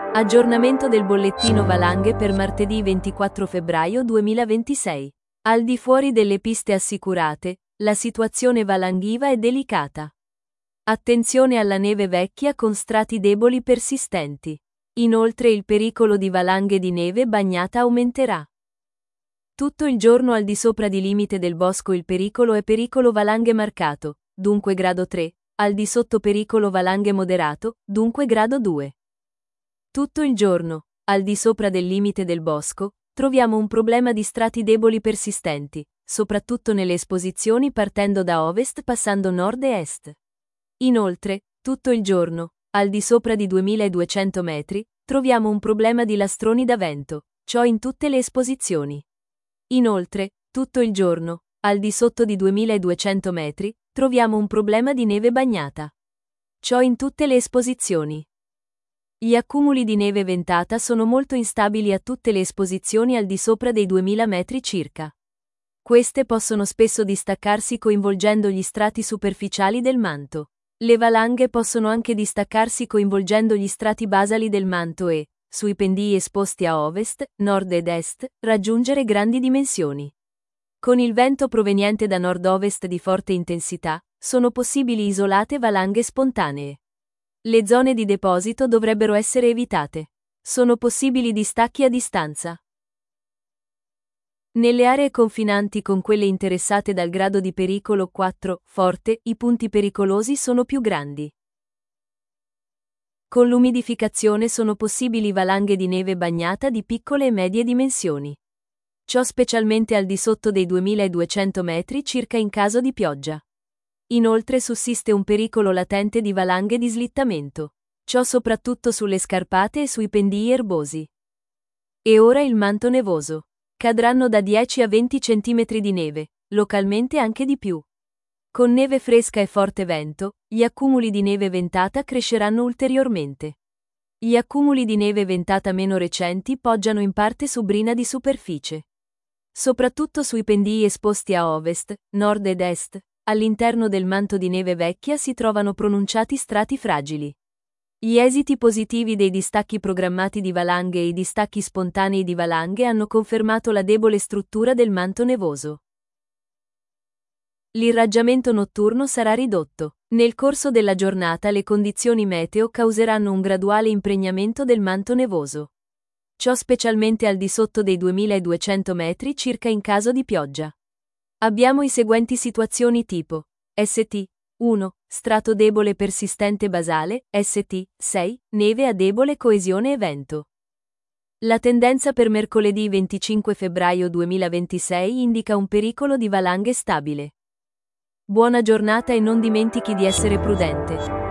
Aggiornamento del bollettino valanghe per martedì 24 febbraio 2026. Al di fuori delle piste assicurate, la situazione valanghiva è delicata. Attenzione alla neve vecchia con strati deboli persistenti. Inoltre il pericolo di valanghe di neve bagnata aumenterà. Tutto il giorno al di sopra di limite del bosco il pericolo è pericolo valanghe marcato, dunque grado 3, al di sotto pericolo valanghe moderato, dunque grado 2. Tutto il giorno, al di sopra del limite del bosco, troviamo un problema di strati deboli persistenti, soprattutto nelle esposizioni partendo da ovest passando nord e est. Inoltre, tutto il giorno, al di sopra di 2200 metri, troviamo un problema di lastroni da vento, ciò in tutte le esposizioni. Inoltre, tutto il giorno, al di sotto di 2200 metri, troviamo un problema di neve bagnata. Ciò in tutte le esposizioni. Gli accumuli di neve ventata sono molto instabili a tutte le esposizioni al di sopra dei 2000 metri circa. Queste possono spesso distaccarsi coinvolgendo gli strati superficiali del manto. Le valanghe possono anche distaccarsi coinvolgendo gli strati basali del manto e, sui pendii esposti a ovest, nord ed est, raggiungere grandi dimensioni. Con il vento proveniente da nord-ovest di forte intensità, sono possibili isolate valanghe spontanee. Le zone di deposito dovrebbero essere evitate. Sono possibili distacchi a distanza. Nelle aree confinanti con quelle interessate dal grado di pericolo 4, forte, i punti pericolosi sono più grandi. Con l'umidificazione sono possibili valanghe di neve bagnata di piccole e medie dimensioni. Ciò specialmente al di sotto dei 2200 metri circa in caso di pioggia. Inoltre sussiste un pericolo latente di valanghe di slittamento. Ciò soprattutto sulle scarpate e sui pendii erbosi. E ora il manto nevoso. Cadranno da 10 a 20 cm di neve, localmente anche di più. Con neve fresca e forte vento, gli accumuli di neve ventata cresceranno ulteriormente. Gli accumuli di neve ventata meno recenti poggiano in parte su brina di superficie. Soprattutto sui pendii esposti a ovest, nord ed est, all'interno del manto di neve vecchia si trovano pronunciati strati fragili. Gli esiti positivi dei distacchi programmati di valanghe e i distacchi spontanei di valanghe hanno confermato la debole struttura del manto nevoso. L'irraggiamento notturno sarà ridotto. Nel corso della giornata le condizioni meteo causeranno un graduale impregnamento del manto nevoso. Ciò specialmente al di sotto dei 2200 metri circa in caso di pioggia. Abbiamo i seguenti situazioni tipo St. 1. Strato debole persistente basale, St. 6. Neve a debole coesione e vento. La tendenza per mercoledì 25 febbraio 2026 indica un pericolo di valanghe stabile. Buona giornata e non dimentichi di essere prudente.